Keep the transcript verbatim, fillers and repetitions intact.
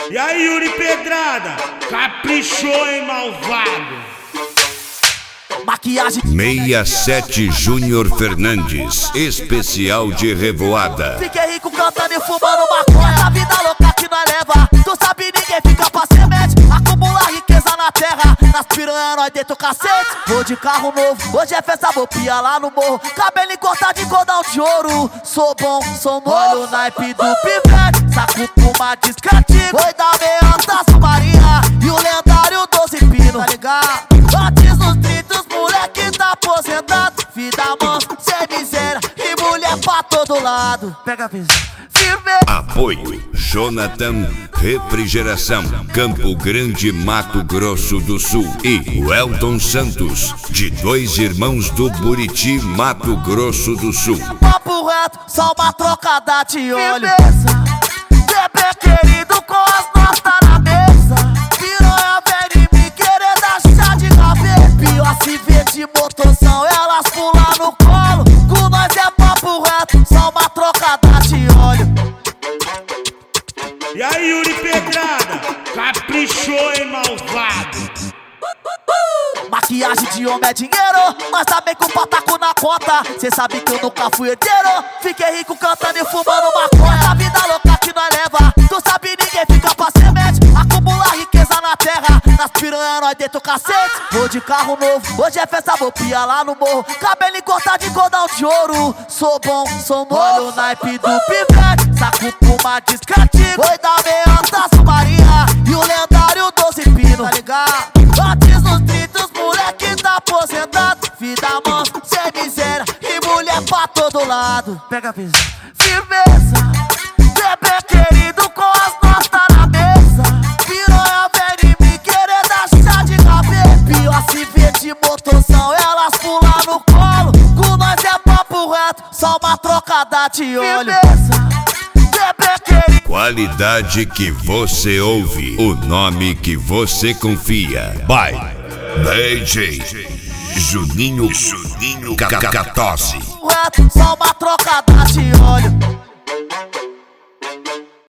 E aí, Yuri Pedrada, caprichou, hein, malvado? Maquiagem sessenta e sete Júnior Fernandes, especial de Revoada. Fiquei rico cantando e fumando maconha. Essa vida louca que nós leva, tu sabe ninguém fica pra semente. Acumular riqueza na terra, nas piranhas nós deita o cacete. Vou de carro novo, hoje é festa, vou pia lá no morro. Cabelo cortado de cordão de ouro. Sou bom, sou novo. Olha o naipe do pivete, saco com uma disca antiga. Foi da meia taça marinha e o lendário doze pino. Tá ligado? Antes dos trinta, os moleque tá aposentado. Vida manso, sem miséria e mulher pra todo lado. Pega a visão. Apoio Jonathan Refrigeração, Campo Grande, Mato Grosso do Sul. E o Elton Santos, de Dois Irmãos do Buriti, Mato Grosso do Sul. Papo reto, só uma trocada de olho. Bebê querido com as notas na mesa. Piranha velha e me querer dar chá de gaveta. Pior se vê de motorzão, elas pulam no colo. Com nós é papo reto, só uma trocada de óleo. E aí, Yuri Pedrada, caprichou, hein, malvado? Maquiagem de homem é dinheiro, mas também com pataco na conta. Cê sabe que eu nunca fui herdeiro. Fiquei rico cantando e fumando maconha. Essa vida louca que nós leva, tu sabe ninguém fica pra semente. Acumular riqueza na terra, nas piranhas nós deita o cacete. Vou de carro novo, hoje é festa, vou pia lá no morro. Cabelo cortado de cordão de ouro. Sou bom, sou novo. Olha o naipe do pivete, saco com uma disca antiga. Foi da meia taça marinha e o lendário doze pino. Tá ligado? Antes dos trinta, os moleque tá aposentado. Vida manso, sem miséria e mulher pra todo lado. Pega a visão. Firmeza, bebê querido com as notas na mesa. Piranha velha e me querer dar chá de gaveta. Pior se vê de motorzão, elas pulam no colo. Com nós é papo reto, só uma trocada de olho. Firmeza, bebê querido. Qualidade que você ouve, o nome que você confia. By D J Juninho Juninho Cacatose. Só uma trocada de óleo.